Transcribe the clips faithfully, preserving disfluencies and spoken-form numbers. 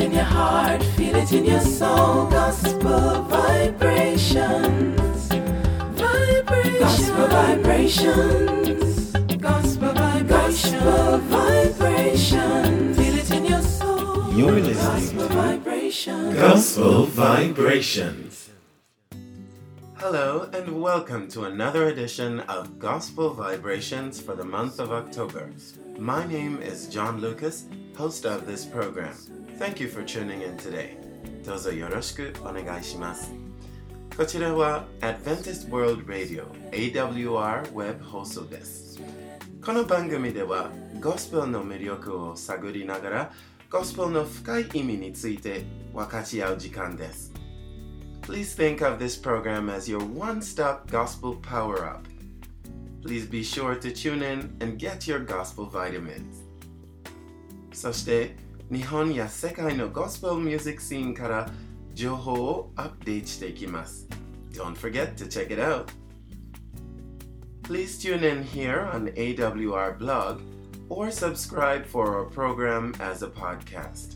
in your heart, feel it in your soul. Gospel vibrations, vibrations, gospel vibrations, gospel vibrations, gospel vibrations. Feel it in your soul. You're listening Gospel to vibrations. Gospel Vibrations. Hello and welcome to another edition of Gospel Vibrations for the month of October. My name is John Lucas, host of this program. Thank you for tuning in today. どうぞよろしくお願いします。こちらは Adventist World Radio エーダブリューアール Web 放送です。この番組ではゴスペルの魅力を探りながらゴスペルの深い意味について分かち合う時間です。Please think of this program as your one-stop gospel power-up. Please be sure to tune in and get your gospel vitamins. そして日本や世界のゴスペルミュージックシーンから情報をアップデートしていきます。Don't forget to check it out. Please tune in here on A W R blog or subscribe for our program as a podcast.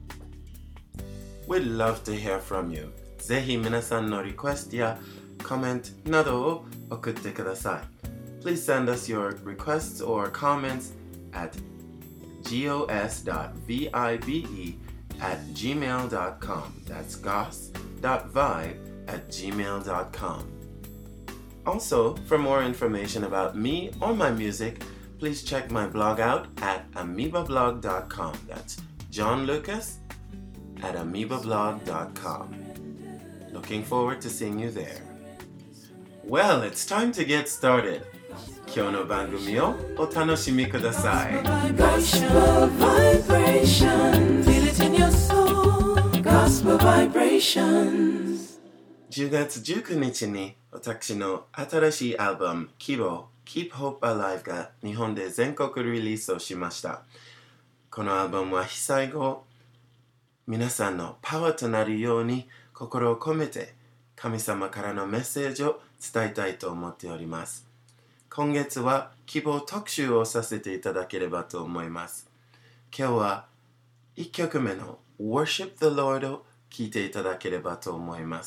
We'd love to hear from you. ぜひ皆さんのリクエストやコメントなどを送ってください。Please send us your requests or comments at gos.vibe at gmail dot com. That's gos.vibe at gmail dot com. Also, for more information about me or my music, please check my blog out at amoeba blog dot com. That's John Lucas at amoeba blog dot com. Looking forward to seeing you there. Well, it's time to get started. 今日の番組をお楽しみください。 Gospel vibrations, feel it in your soul. Gospel vibrations. じゅうがつじゅうくにちに私の新しいアルバム希望 Keep Hope Alive が日本で全国リリースをしました。このアルバムは被災後皆さんのパワーとなるように心を込めて神様からのメッセージを伝えたいと思っております。今月は希望特集をさせていただければと思います。今日はいっきょくめの Worship the Lord を聴いていただければと思います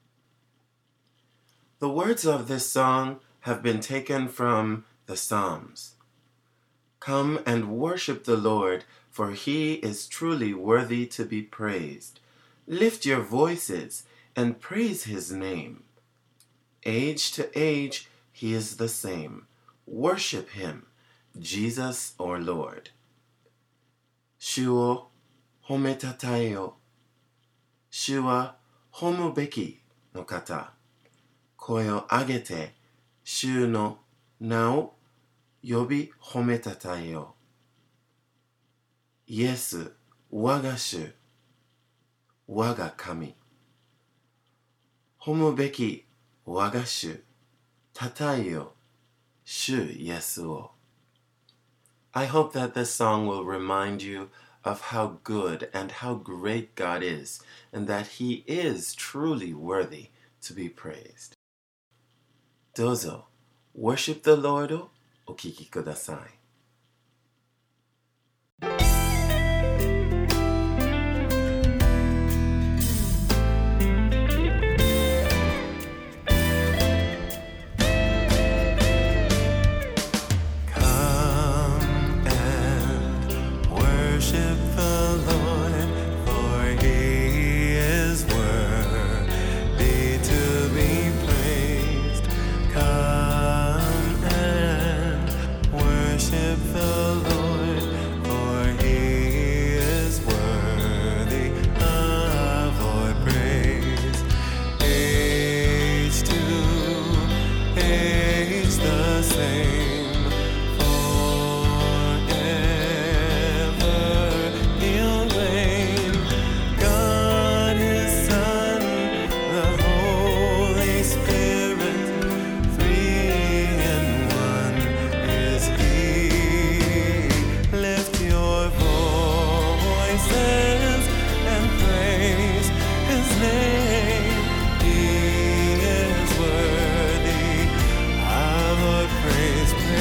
。The words of this song have been taken from the Psalms. Come and worship the Lord, for he is truly worthy to be praised. Lift your voices and praise his name. Age to age, he is the same. Worship him, Jesus our Lord. 主を褒めたたえよ。主は褒むべきの方。声を上げて、主の名を呼び褒めたたえよ。イエス、我が主。我が神。褒むべき我が主。たたえよ。主イエスを。I hope that this song will remind you of how good and how great God is, and that he is truly worthy to be praised. どうぞ、Worship the Lord をお聴きください。 Praise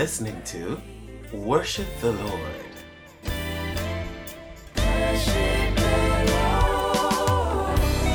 listening to Worship the Lord. Worship the Lord.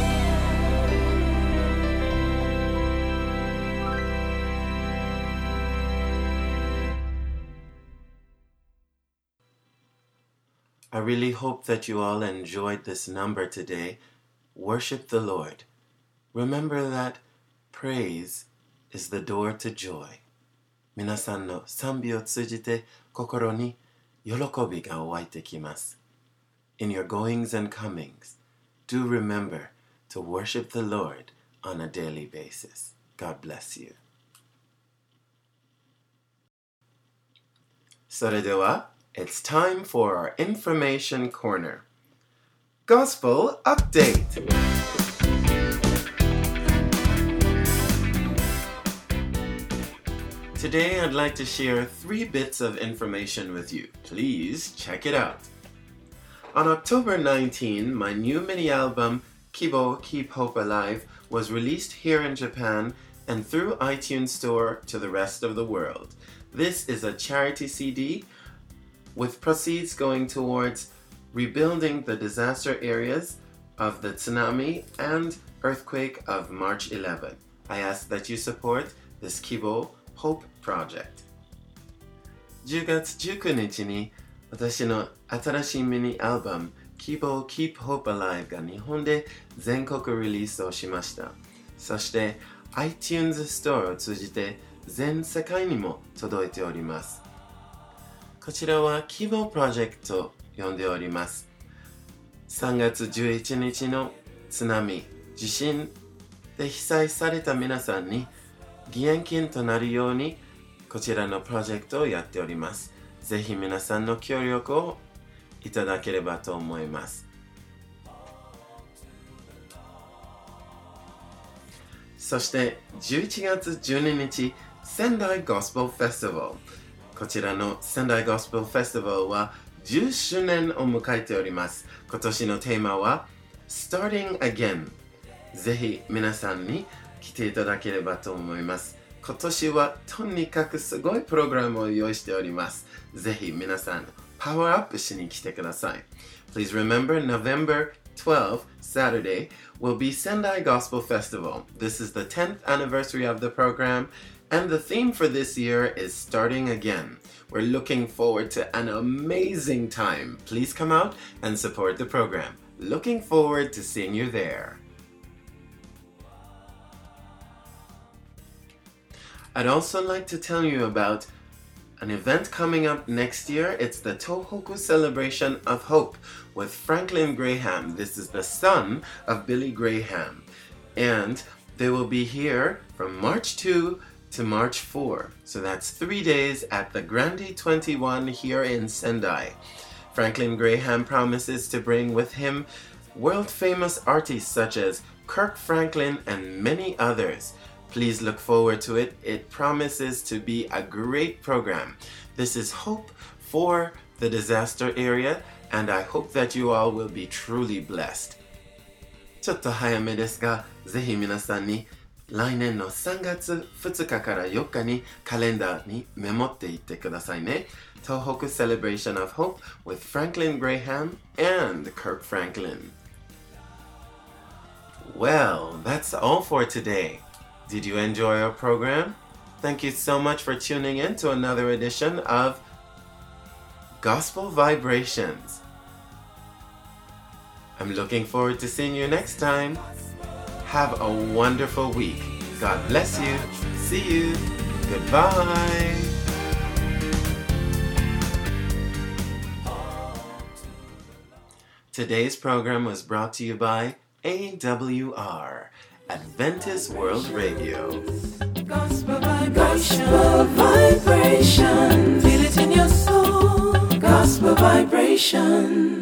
I really hope that you all enjoyed this number today. Worship the Lord. Remember that praise is the door to joy. 皆さんの賛美を通じて心に喜びが湧いてきます。In your goings and comings, do remember to worship the Lord on a daily basis. God bless you. それでは、it's time for our information corner. Gospel Update! Today I'd like to share three bits of information with you. Please check it out. On October nineteenth, my new mini-album, Kibo Keep Hope Alive, was released here in Japan and through iTunes Store to the rest of the world. This is a charity C D with proceeds going towards rebuilding the disaster areas of the tsunami and earthquake of March eleventh. I ask that you support this Kibo Hope Project. じゅうがつじゅうくにちに私の新しいミニアルバム Kibo Keep Hope Alive が日本で全国リリースをしました。そして iTunes Store を通じて全世界にも届いております。こちらは Kibo Project と呼んでおります。さんがつじゅういちにちの津波、地震で被災された皆さんに義援金となるようにこちらのプロジェクトをやっております。ぜひ皆さんの協力をいただければと思います。そしてじゅういちがつじゅうににち、仙台ゴスペルフェスティバル。こちらの仙台ゴスペルフェスティバルはじゅっしゅうねんを迎えております。今年のテーマは Starting Again。ぜひ皆さんに来ていただければと思います。今年はとにかくすごいプログラムを用意しております。ぜひ皆さんパワーアップしに来てください。Please remember November twelfth, Saturday, will be Sendai Gospel Festival. This is the tenth anniversary of the program, and the theme for this year is Starting Again. We're looking forward to an amazing time. Please come out and support the program. Looking forward to seeing you there. I'd also like to tell you about an event coming up next year. It's the Tohoku Celebration of Hope with Franklin Graham. This is the son of Billy Graham. And they will be here from March second to March fourth. So that's three days at the Grandi twenty-one here in Sendai. Franklin Graham promises to bring with him world-famous artists such as Kirk Franklin and many others. Please look forward to it. It promises to be a great program. This is hope for the disaster area, and I hope that you all will be truly blessed. ちょっと早めですが、ぜひ皆さんに来年のさんがつふつかからよっかにカレンダーにメモっていってくださいね。Tohoku Celebration of Hope with Franklin Graham and Kirk Franklin. Well, that's all for today. Did you enjoy our program? Thank you so much for tuning in to another edition of Gospel Vibrations. I'm looking forward to seeing you next time. Have a wonderful week. God bless you. See you. Goodbye. Today's program was brought to you by A W R, Adventist World Radio. Gospel vibration, gospel vibration, feel it in your soul. Gospel vibration.